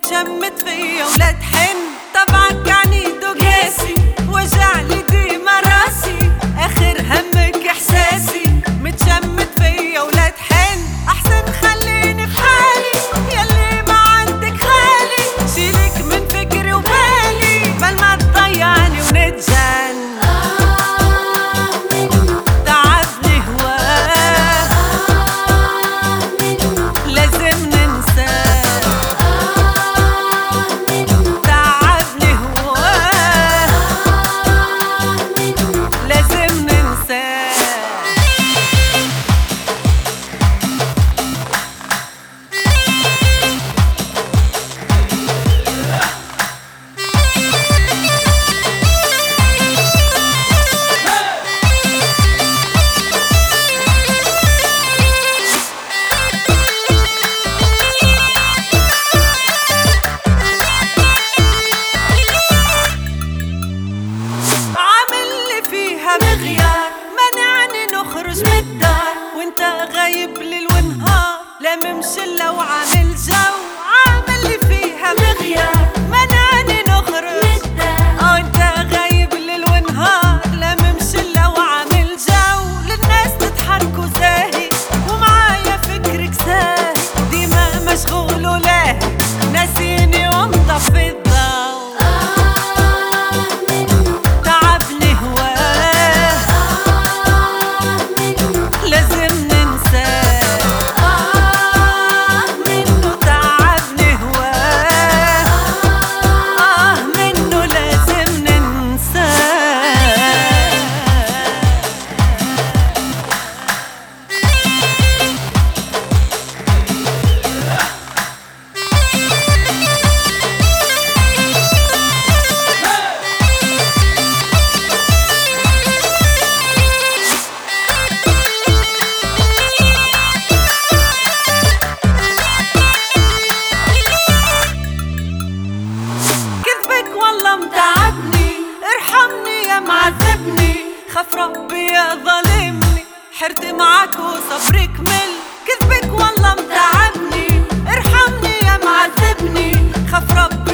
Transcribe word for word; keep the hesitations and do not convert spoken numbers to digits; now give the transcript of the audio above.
متشمت فيا ولا تحن. طبعك عنيد وقاسي وجعلي ديما راسي، اخر همك احساسي. متشمت فيا ولا تحن، احسن خليني في حالي يلي ما عندك خالي. شيلك من فكري وبالي بل ما تضيعني ونتجن. تعبني هواه لازم ننساه. تعبني هواه لازم ننساه. مغيار منعني نخرج من الدار وانت غايب ليل ونهار. لا ممشلة وعامل جو، عامل لي فيها مغيار منعني نخرج من الدار وانت غايب ليل ونهار. لا ممشلة وعامل جو، للناس تضحك وزاهي ومعايا فكرك ساهي. ديما مشغول ولاهي ناسيني ومطفي الضوء. متعبني ارحمني يا معذبني، خاف ربي يا ظالمني حرت معاك وصبري كمل. كذبك والله متعبني ارحمني يا معذبني، خاف ربي